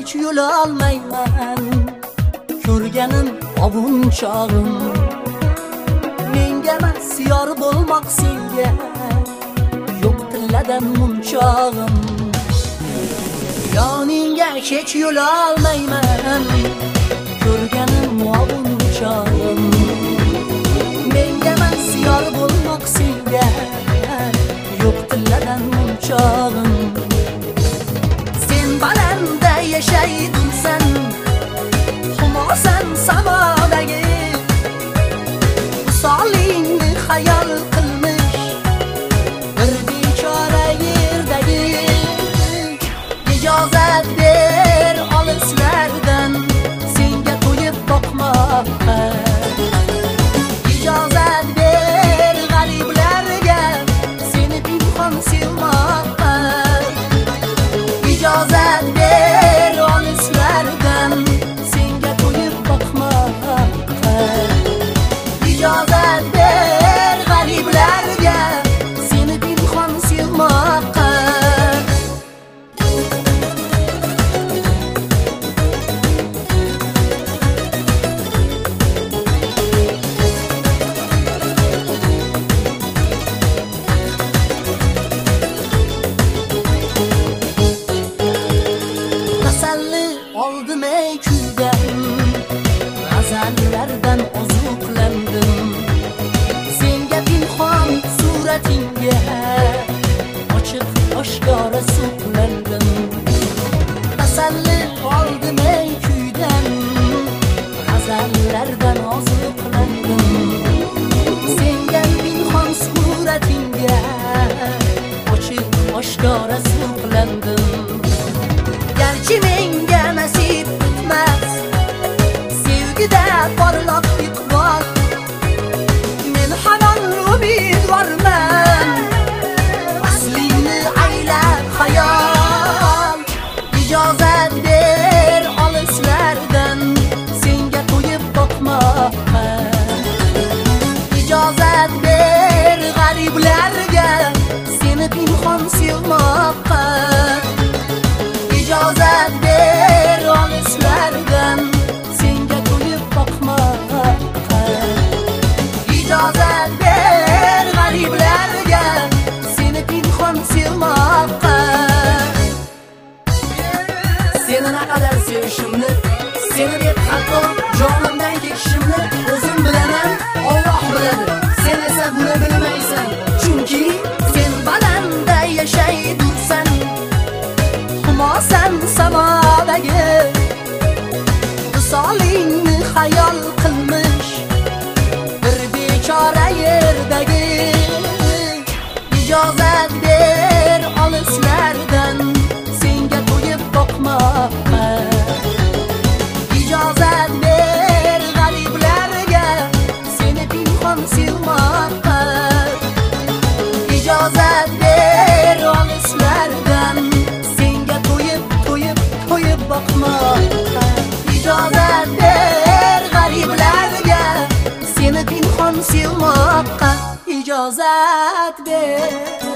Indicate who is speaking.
Speaker 1: hech yo'l olmayman. Ko'rganim obun chog'im, menga emas yor bo'lmoq senga, yo'q tilladan munchog'im. Yoningga hech yo'l olmayman. Ko'rganim obun chog'im, menga emas yor bo'lmoq senga, yo'q tilladan munchog'im. Sen balandda yashaydinsan, xumosan samodagi, visolingni xayol qilmish bir bechora yerdagi. Ijozat ber olislardan senga to'yib boqmoqqa, ijozat ber g'ariblarga seni pinhon sevmoqqa, ijozat ber olislardan senga to'yib boqmoqqa, ijozat ber g'ariblarga seni pinhon sevmoqqa. Oldim ey kuydan, g'azallardan ozuqlandim. Senga pinhon suratingga ochiq oshkora suqlandim. Tasalli oldim ey kuydan, g'azallardan ozuqlandim. Senga pinhon suratingga ochiq oshkora suqlandim. Garchi menga nasib etmas sevgida porloq iqbol, men hamon umidvorman aslingni aylab xayol. Ijozat ber olislardan senga to'yib boqmoqqa, ijozat ber g'ariblarga seni pinhon sevmoqqa, ijozat ber olislardan senga to'yib boqmoqqa, ijozat ber g'ariblarga seni pinhon sevmoqqa. Seni naqadar sevishimni, seni deb hatto jonimdan ketishimni o'zim bilaman, Alloh biladi. Sen esa buni bilmaysan, chunki sen balandda yashaydinsan, xumosan samodagi, visolingni xayol qilmish bir bechora yerdagi. Ijozat ber olislardan senga to'yib boqmoqqa, ijozat ber g'ariblarga seni pinhon sevmoqqa, ijozat ber olislardan senga to'yib boqmoqqa, ijozat ber g'ariblarga seni pinhon sevmoqqa, ijozat ber.